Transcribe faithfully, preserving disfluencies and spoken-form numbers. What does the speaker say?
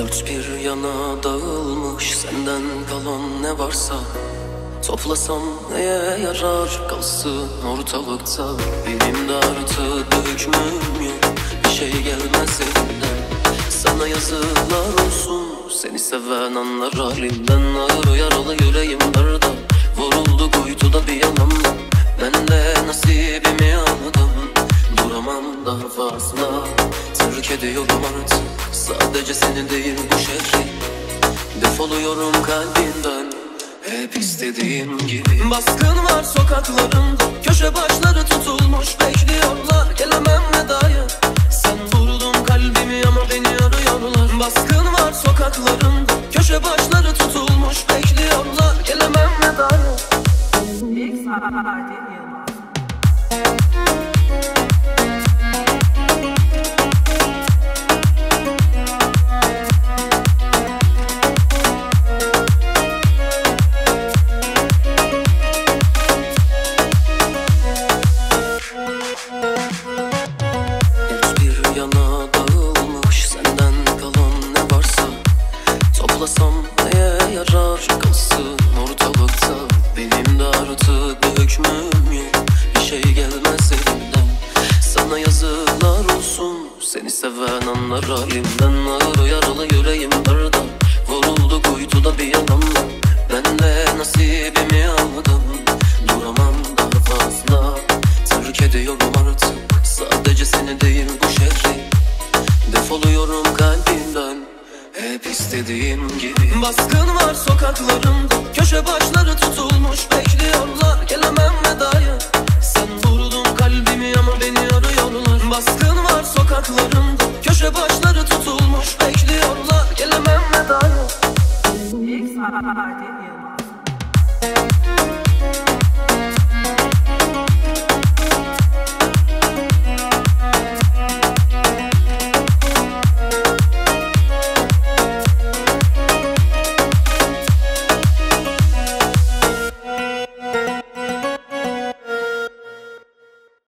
Dört bir yana dağılmış senden kalan ne varsa, toplasam neye yarar kalsın ortalıkta. Benim de artık hükmüm yok, bir şey gelmez elimden. Sana yazıklar olsun, seni seven anlar halimden. Ağır yaralı yüreğim darda, vuruldu kuytuda bir yanımda. Ben de nasibimi aldım, duramam daha fazla. Terk ediyorum artık sadece seni değil bu şehri. Defoluyorum kalbinden hep istediğim gibi. Baskın var sokaklarımda, köşe başları tutulmuş bekliyorlar. Gelemem vedaya, sen vurdun kalbimi ama beni arıyorlar. Baskın var sokaklarımda, köşe başları tutulmuş bekliyorlar. Gelemem vedaya. İlk saat toplasam neye yarar kalsın ortalıkta. Benim de artık hükmüm yok, bir şey gelmez elimden. Sana yazıklar olsun, seni seven anlar halimden. Ağır yaralı yüreğim darda, vuruldu kuytuda bir yanımda. Ben de nasibimi aldım, duramam daha fazla. Terk ediyorum artık sadece seni değil bu şehri. Defoluyorum kalbimden hep istediğim gibi. Baskın var sokaklarımda, köşe başları tutulmuş bekliyorlar. Gelemem vedaya, sen vurdun kalbimi ama beni arıyorlar. Baskın var sokaklarımda, köşe başları tutulmuş bekliyorlar. Gelemem vedaya. İlk saat